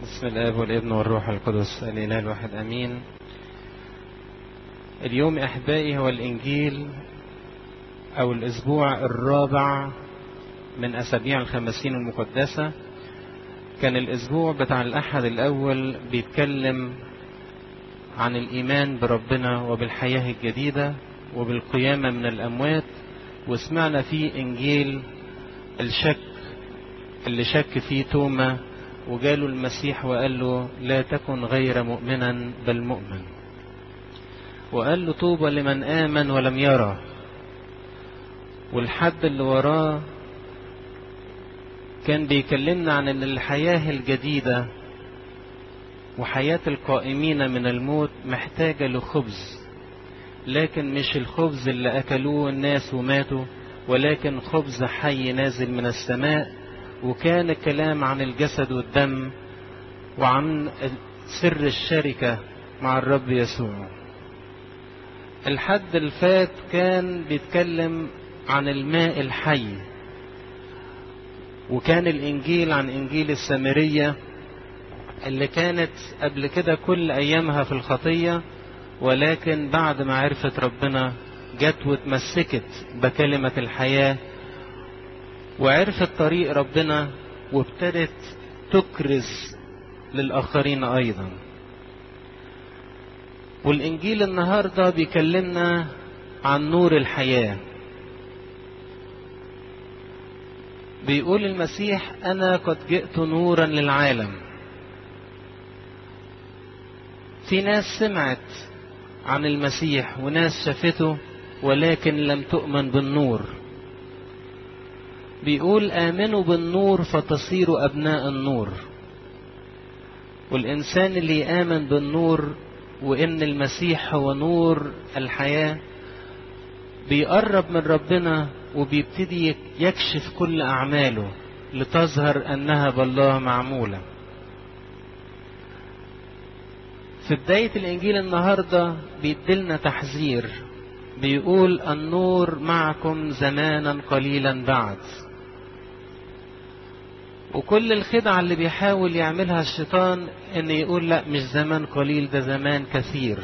بسم الآب والابن والروح القدس الإله الواحد أمين. اليوم أحبائي هو الإنجيل أو الأسبوع الرابع من أسابيع الخمسين المقدسة. كان الأسبوع بتاع الأحد الأول بيتكلم عن الإيمان بربنا وبالحياة الجديدة وبالقيامة من الأموات، وسمعنا فيه إنجيل الشك اللي شك فيه توما وجاله المسيح وقال له لا تكن غير مؤمنا بل مؤمن، وقال له طوبى لمن آمن ولم يرى. والحد اللي وراه كان بيكلمنا عن ان الحياة الجديدة وحياة القائمين من الموت محتاجة لخبز، لكن مش الخبز اللي أكلوه الناس وماتوا، ولكن خبز حي نازل من السماء. وكان الكلام عن الجسد والدم وعن سر الشركة مع الرب يسوع. الحد الفات كان بيتكلم عن الماء الحي، وكان الإنجيل عن إنجيل السامرية اللي كانت قبل كده كل أيامها في الخطية، ولكن بعد ما عرفت ربنا جت واتمسكت بكلمة الحياة وعرفت طريق ربنا وابتدت تكرز للآخرين أيضا. والإنجيل النهاردة بيكلمنا عن نور الحياة. بيقول المسيح أنا قد جئت نورا للعالم. في ناس سمعت عن المسيح وناس شافته ولكن لم تؤمن بالنور. بيقول آمنوا بالنور فتصيروا أبناء النور. والإنسان اللي يآمن بالنور وإن المسيح هو نور الحياة بيقرب من ربنا وبيبتدي يكشف كل أعماله لتظهر أنها بالله معمولة. في بداية الإنجيل النهاردة بيدلنا تحذير، بيقول النور معكم زمانا قليلا بعد. وكل الخدعة اللي بيحاول يعملها الشيطان ان يقول لا مش زمان قليل، ده زمان كثير.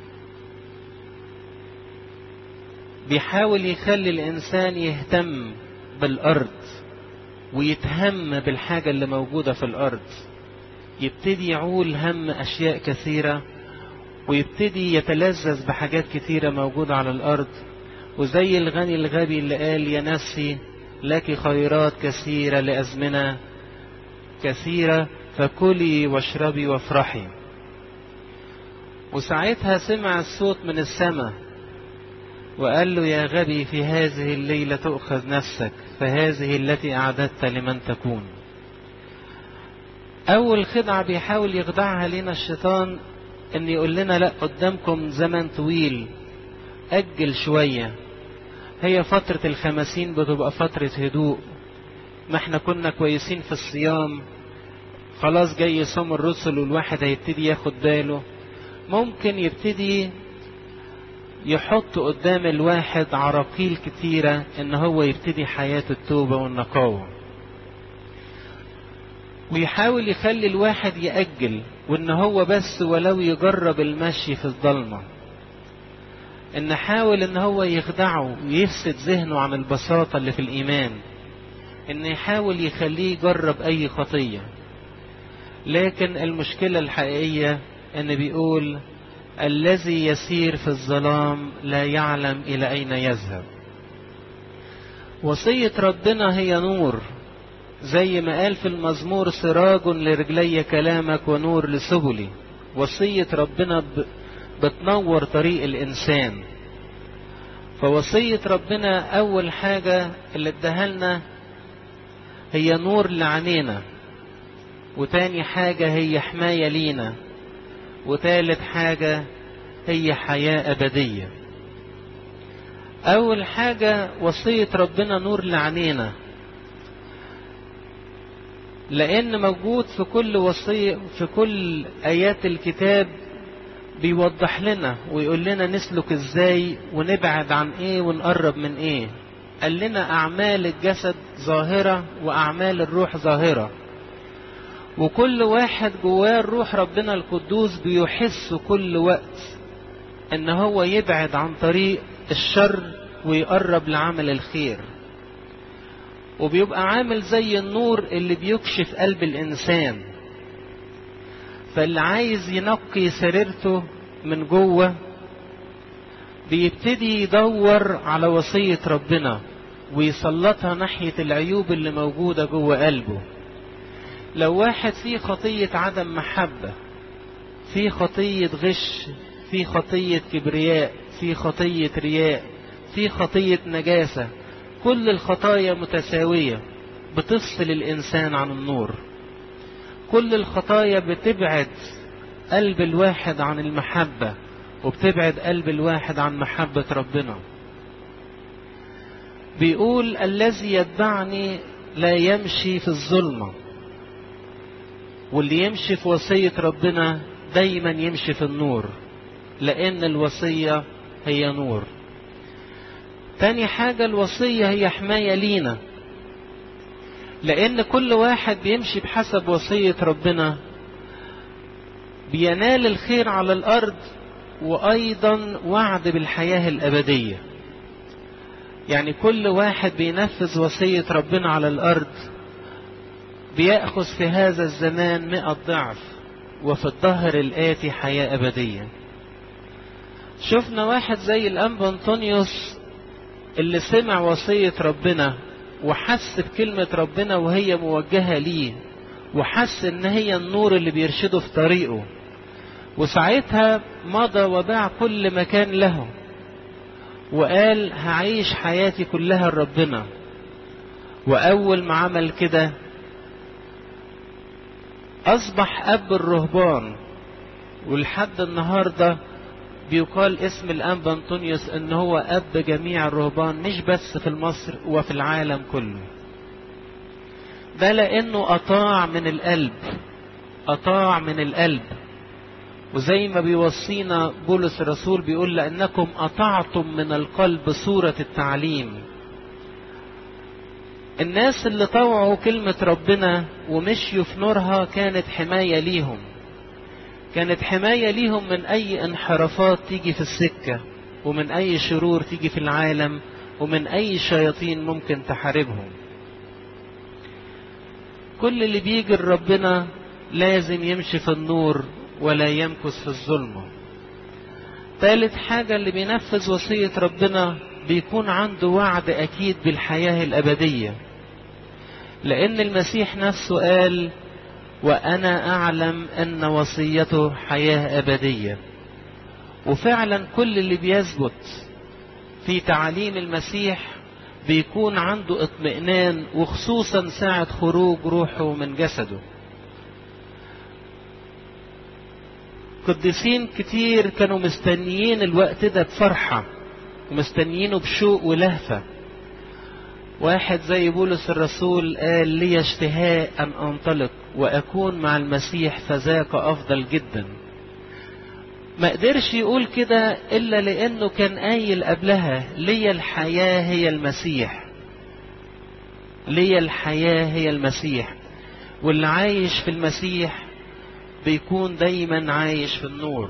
بيحاول يخلي الانسان يهتم بالارض ويتهم بالحاجة اللي موجودة في الارض، يبتدي يعول هم اشياء كثيرة ويبتدي يتلذذ بحاجات كثيرة موجودة على الارض. وزي الغني الغبي اللي قال يا نفسي لك خيرات كثيرة لأزمنة كثيرة فكلي واشربي وافرحي. وساعتها سمع الصوت من السماء وقال له يا غبي في هذه الليلة تؤخذ نفسك، فهذه التي أعددت لمن تكون. أول خدعة بيحاول يخدعها لنا الشيطان إن يقول لنا لا قدامكم زمن طويل، أجل شوية. هي فترة الخمسين بتبقى فترة هدوء، ما احنا كنا كويسين في الصيام، خلاص جاي صوم الرسل والواحد هيبتدي ياخد باله. ممكن يبتدي يحط قدام الواحد عراقيل كتيرة ان هو يبتدي حياة التوبة والنقاوة، ويحاول يخلي الواحد يأجل وان هو بس ولو يجرب المشي في الظلمة، ان حاول ان هو يخدعه ويفسد ذهنه عن البساطة اللي في الايمان، ان يحاول يخليه يجرب اي خطية. لكن المشكلة الحقيقية ان بيقول الذي يسير في الظلام لا يعلم الى اين يذهب. وصية ربنا هي نور، زي ما قال في المزمور سراج لرجلي كلامك ونور لسبلي. وصية ربنا بتنور طريق الانسان. فوصية ربنا اول حاجة اللي اداها لنا هي نور لعينينا، وتاني حاجة هي حماية لينا، وتالت حاجة هي حياة أبدية. أول حاجة وصية ربنا نور لعينينا، لأن موجود في كل وصية في كل آيات الكتاب بيوضح لنا ويقول لنا نسلك ازاي ونبعد عن ايه ونقرب من ايه. قال لنا أعمال الجسد ظاهرة وأعمال الروح ظاهرة. وكل واحد جواه الروح ربنا القدوس بيحس كل وقت ان هو يبعد عن طريق الشر ويقرب لعمل الخير، وبيبقى عامل زي النور اللي بيكشف قلب الانسان. فاللي عايز ينقي سريرته من جوه بيبتدي يدور على وصية ربنا ويسلطها ناحية العيوب اللي موجودة جوه قلبه. لو واحد فيه خطية عدم محبة، فيه خطية غش، فيه خطية كبرياء، فيه خطية رياء، فيه خطية نجاسة، كل الخطايا متساوية بتفصل الإنسان عن النور. كل الخطايا بتبعد قلب الواحد عن المحبة، وبتبعد قلب الواحد عن محبة ربنا. بيقول الذي يتبعني لا يمشي في الظلمة، واللي يمشي في وصية ربنا دايما يمشي في النور، لأن الوصية هي نور. تاني حاجة الوصية هي حماية لينا، لأن كل واحد بيمشي بحسب وصية ربنا بينال الخير على الأرض، وأيضا وعد بالحياة الأبدية. يعني كل واحد بينفذ وصية ربنا على الأرض بيأخذ في هذا الزمان 100 ضعف، وفي الظهر الآتي حياة أبدية. شفنا واحد زي الأنبا أنطونيوس اللي سمع وصية ربنا وحس بكلمة ربنا وهي موجهة ليه، وحس ان هي النور اللي بيرشده في طريقه، وساعتها مضى وباع كل مكان له وقال هعيش حياتي كلها لربنا. وأول ما عمل كده أصبح أب الرهبان، ولحد النهاردة بيقال اسم الأنبا أنطونيوس إن هو أب جميع الرهبان، مش بس في مصر وفي العالم كله. ده لأنه أطاع من القلب، أطاع من القلب. وزي ما بيوصينا بولس الرسول بيقول لأنكم أطعتم من القلب صورة التعليم. الناس اللي طوعوا كلمة ربنا ومشيوا في نورها كانت حماية ليهم، كانت حماية ليهم من أي انحرافات تيجي في السكة، ومن أي شرور تيجي في العالم، ومن أي شياطين ممكن تحاربهم. كل اللي بيجي لربنا لازم يمشي في النور ولا يمكث في الظلمة. ثالث حاجة اللي بينفذ وصية ربنا بيكون عنده وعد أكيد بالحياة الأبدية، لأن المسيح نفسه قال وأنا أعلم أن وصيته حياة أبدية. وفعلا كل اللي بيثبت في تعاليم المسيح بيكون عنده اطمئنان، وخصوصا ساعة خروج روحه من جسده. قديسين كتير كانوا مستنيين الوقت ده بفرحة، ومستنيينه بشوق ولهفة. واحد زي بولس الرسول قال لي اشتهاء أن أنطلق وأكون مع المسيح فذاك أفضل جدا. ما قدرش يقول كده إلا لأنه كان قايل قبلها لي الحياة هي المسيح، لي الحياة هي المسيح. واللي عايش في المسيح بيكون دايما عايش في النور.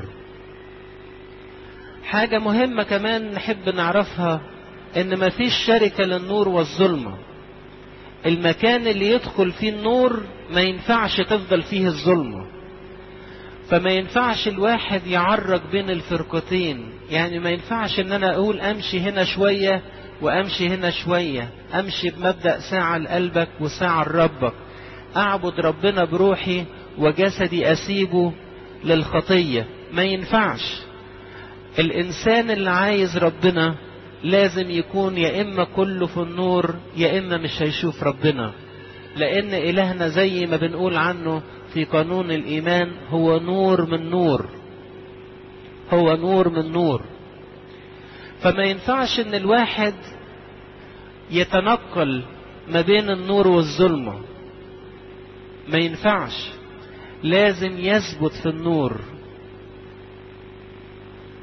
حاجة مهمة كمان نحب نعرفها ان مفيش شركة للنور والظلمة. المكان اللي يدخل فيه النور ما ينفعش تفضل فيه الظلمة، فما ينفعش الواحد يعرج بين الفرقتين. يعني ما ينفعش ان انا اقول امشي هنا شوية وامشي هنا شوية، امشي بمبدأ ساعة لقلبك وساعة لربك، اعبد ربنا بروحي وجسدي اسيبه للخطية. ما ينفعش. الانسان اللي عايز ربنا لازم يكون يا اما كله في النور يا اما مش هيشوف ربنا، لان الهنا زي ما بنقول عنه في قانون الايمان هو نور من نور، هو نور من نور. فما ينفعش ان الواحد يتنقل ما بين النور والظلمة، ما ينفعش، لازم يثبت في النور.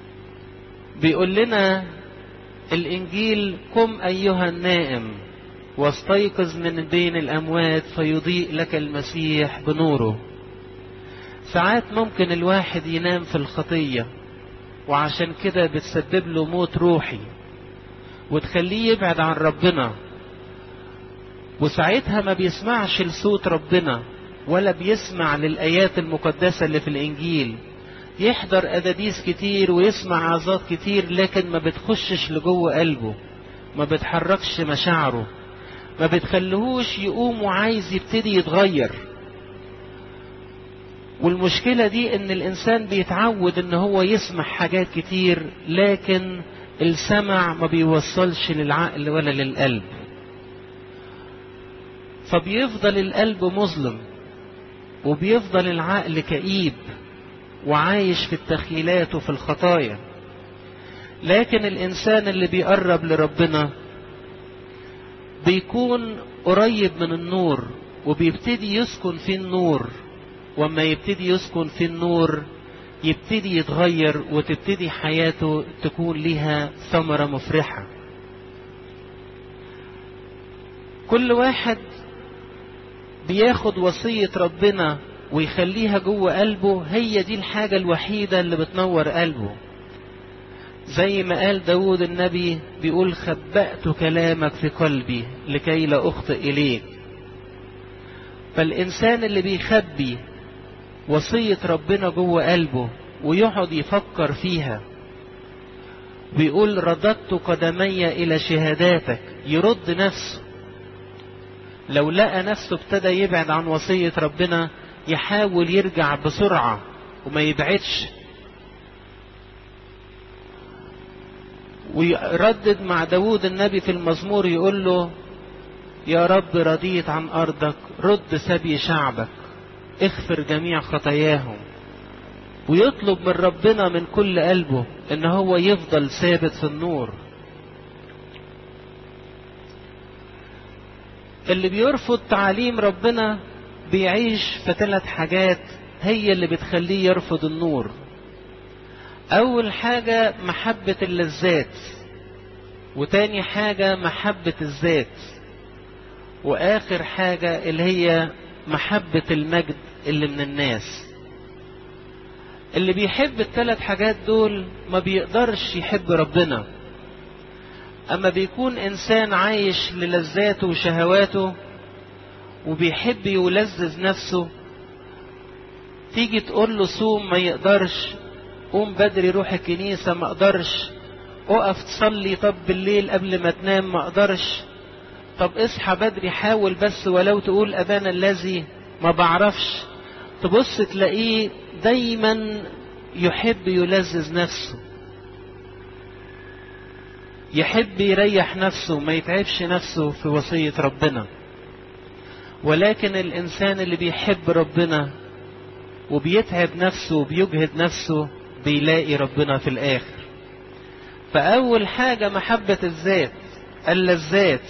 بيقول لنا الإنجيل قم أيها النائم واستيقظ من بين الأموات فيضيء لك المسيح بنوره. ساعات ممكن الواحد ينام في الخطية، وعشان كده بتسبب له موت روحي وتخليه يبعد عن ربنا، وساعتها ما بيسمعش لصوت ربنا ولا بيسمع للآيات المقدسة اللي في الإنجيل. يحضر أداديس كتير ويسمع عظات كتير، لكن ما بتخشش لجوه قلبه، ما بتحركش مشاعره، ما بتخليهوش يقوم وعايز يبتدي يتغير. والمشكلة دي ان الانسان بيتعود ان هو يسمع حاجات كتير، لكن السمع ما بيوصلش للعقل ولا للقلب، فبيفضل القلب مظلم وبيفضل العقل كئيب وعايش في التخيلات وفي الخطايا. لكن الانسان اللي بيقرب لربنا بيكون قريب من النور وبيبتدي يسكن في النور، وما يبتدي يسكن في النور يبتدي يتغير وتبتدي حياته تكون لها ثمرة مفرحة. كل واحد بياخد وصية ربنا ويخليها جوه قلبه، هي دي الحاجة الوحيدة اللي بتنور قلبه. زي ما قال داود النبي، بيقول خبأت كلامك في قلبي لكي لا أخطئ إليك. فالإنسان اللي بيخبي وصية ربنا جوه قلبه ويقعد يفكر فيها ويقول رددت قدمي إلى شهاداتك، يرد نفسه. لو لقى نفسه ابتدى يبعد عن وصية ربنا يحاول يرجع بسرعة وما يبعدش، ويردد مع داود النبي في المزمور يقول له يا رب رضيت عن أرضك، رد سبي شعبك، اغفر جميع خطاياهم. ويطلب من ربنا من كل قلبه ان هو يفضل ثابت في النور. اللي بيرفض تعاليم ربنا بيعيش في 3 حاجات هي اللي بتخليه يرفض النور. اول حاجة محبة اللذات، وتاني حاجة محبة الذات، واخر حاجة اللي هي محبة المجد اللي من الناس. اللي بيحب ال3 حاجات دول ما بيقدرش يحب ربنا. اما بيكون انسان عايش للذاته وشهواته وبيحب يلذذ نفسه، تيجي تقول له صوم ما يقدرش، قوم بدري روح الكنيسة ما اقدرش، اقف تصلي طب بالليل قبل ما تنام ما اقدرش، طب اصحى بدري حاول بس ولو تقول ابانا الذي، ما بعرفش. تبص تلاقيه دايما يحب يلذذ نفسه، يحب يريح نفسه ما يتعبش نفسه في وصية ربنا. ولكن الإنسان اللي بيحب ربنا وبيتعب نفسه وبيجهد نفسه بيلاقي ربنا في الآخر. فأول حاجة محبة الذات، اللذات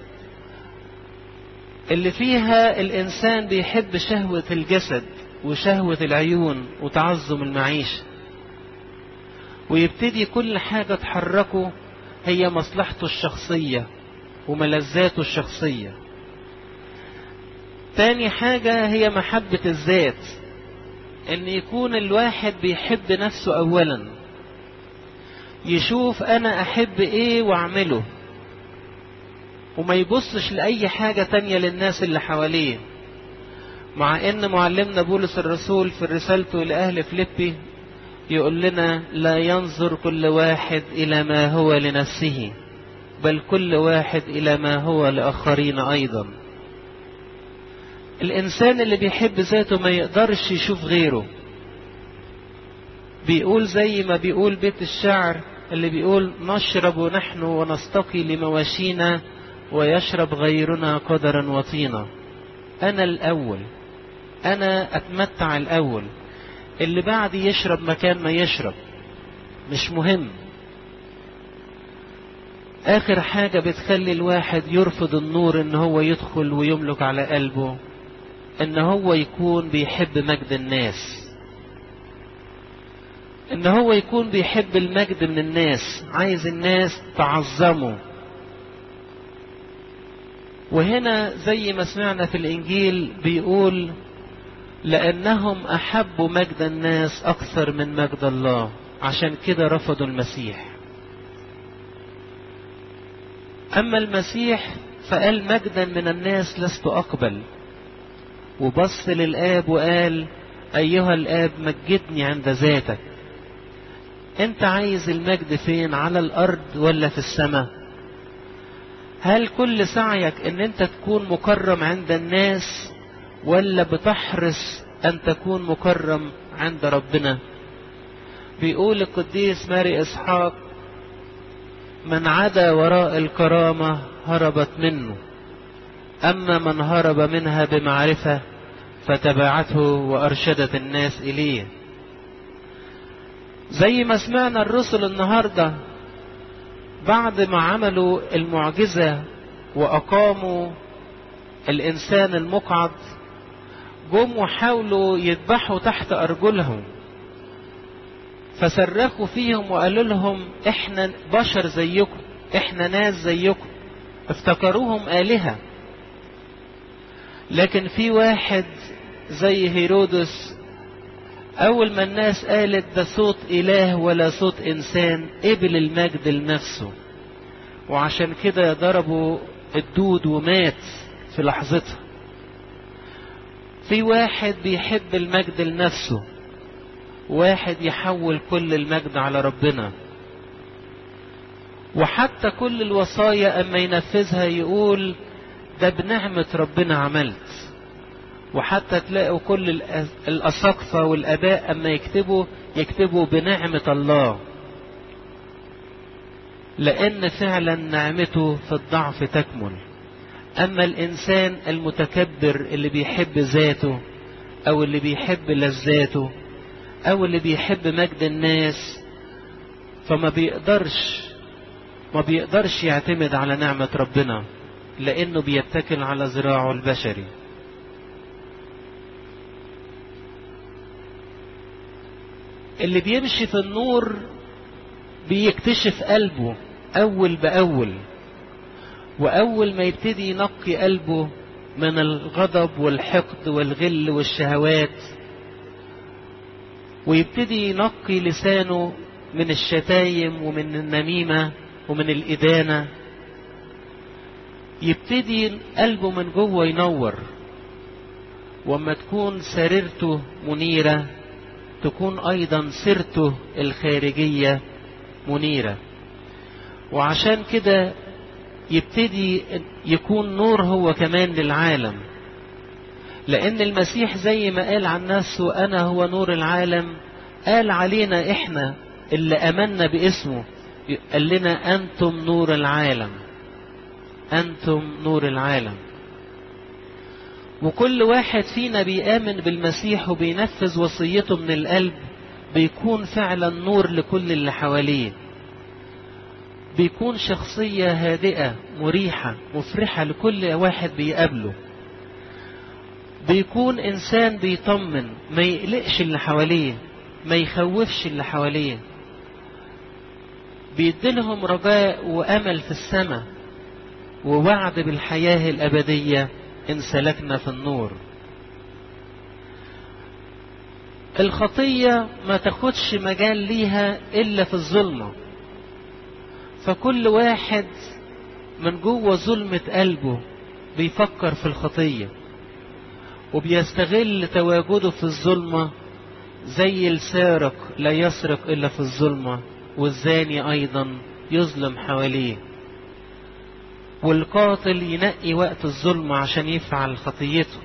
اللي فيها الإنسان بيحب شهوة الجسد وشهوة العيون وتعظم المعيشة، ويبتدي كل حاجة تحركه هي مصلحته الشخصية وملذاته الشخصية. تاني حاجة هي محبة الذات، ان يكون الواحد بيحب نفسه اولا، يشوف انا احب ايه واعمله وما يبصش لأي حاجة تانية للناس اللي حواليه. مع ان معلمنا بولس الرسول في رسالته لأهل فيليبي يقول لنا لا ينظر كل واحد إلى ما هو لنفسه، بل كل واحد إلى ما هو لآخرين أيضا. الإنسان اللي بيحب ذاته ما يقدرش يشوف غيره. بيقول زي ما بيقول بيت الشعر اللي بيقول نشرب نحن ونستقي لمواشينا ويشرب غيرنا قدرا وطينا. أنا الأول، أنا أتمتع الأول، اللي بعدي يشرب مكان ما يشرب مش مهم. آخر حاجة بتخلي الواحد يرفض النور ان هو يدخل ويملك على قلبه، ان هو يكون بيحب مجد الناس، ان هو يكون بيحب المجد من الناس، عايز الناس تعظمه. وهنا زي ما سمعنا في الإنجيل بيقول لأنهم أحبوا مجد الناس أكثر من مجد الله، عشان كده رفضوا المسيح. أما المسيح فقال مجدا من الناس لست أقبل، وبص للآب وقال أيها الآب مجدني عند ذاتك. أنت عايز المجد فين، على الأرض ولا في السماء؟ هل كل سعيك أن أنت تكون مكرم عند الناس، ولا بتحرص أن تكون مكرم عند ربنا؟ بيقول القديس ماري إسحاق من عدا وراء الكرامة هربت منه، أما من هرب منها بمعرفة فتبعته وأرشدت الناس إليه. زي ما سمعنا الرسل النهاردة بعد ما عملوا المعجزة وأقاموا الإنسان المقعد، جم وحاولوا يذبحوا تحت أرجلهم، فصرخوا فيهم وقالوا لهم احنا بشر زيكم، احنا ناس زيكم، افتكروهم آلهة. لكن في واحد زي هيرودس أول ما الناس قالت ده صوت إله ولا صوت إنسان، قبل المجد لنفسه، وعشان كده ضربوا الدود ومات في لحظتها. في واحد بيحب المجد لنفسه، واحد يحول كل المجد على ربنا. وحتى كل الوصايا أما ينفذها يقول ده بنعمة ربنا عملت. وحتى تلاقوا كل الأساقفة والآباء أما يكتبوا بنعمة الله، لأن فعلا نعمته في الضعف تكمل. أما الإنسان المتكبر اللي بيحب ذاته، أو اللي بيحب لذاته، أو اللي بيحب مجد الناس، فما بيقدرش يعتمد على نعمة ربنا، لأنه بيتكل على ذراعه البشري. اللي بيمشي في النور بيكتشف قلبه أول بأول، وأول ما يبتدي ينقي قلبه من الغضب والحقد والغل والشهوات، ويبتدي ينقي لسانه من الشتايم ومن النميمة ومن الإدانة، يبتدي قلبه من جوه ينور. وما تكون سريرته منيرة تكون أيضا سيرته الخارجية منيرة. وعشان كده يبتدي يكون نور هو كمان للعالم، لأن المسيح زي ما قال عن نفسه أنا هو نور العالم، قال علينا إحنا اللي أمنا باسمه، قال لنا أنتم نور العالم، أنتم نور العالم. وكل واحد فينا بيآمن بالمسيح وبينفذ وصيته من القلب بيكون فعلا نور لكل اللي حواليه، بيكون شخصية هادئة مريحة مفرحة لكل واحد بيقابله، بيكون إنسان بيطمن، ما يقلقش اللي حواليه، ما يخوفش اللي حواليه، بيديلهم رجاء وأمل في السماء ووعد بالحياة الأبدية إن سلكنا في النور. الخطية ما تاخدش مجال ليها إلا في الظلمة، فكل واحد من جوه ظلمة قلبه بيفكر في الخطية وبيستغل تواجده في الظلمة، زي السارق لا يسرق إلا في الظلمة، والزاني أيضا يظلم حواليه، والقاتل ينقي وقت الظلمة عشان يفعل خطيته.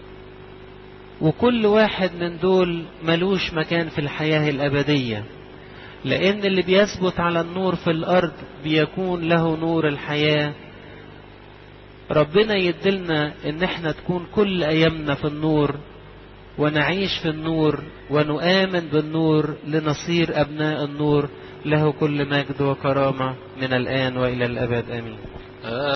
وكل واحد من دول ملوش مكان في الحياة الأبدية، لأن اللي بيثبت على النور في الأرض بيكون له نور الحياة. ربنا يدلنا إن احنا تكون كل أيامنا في النور، ونعيش في النور، ونؤمن بالنور لنصير أبناء النور. له كل مجد وكرامة من الآن وإلى الأبد، آمين.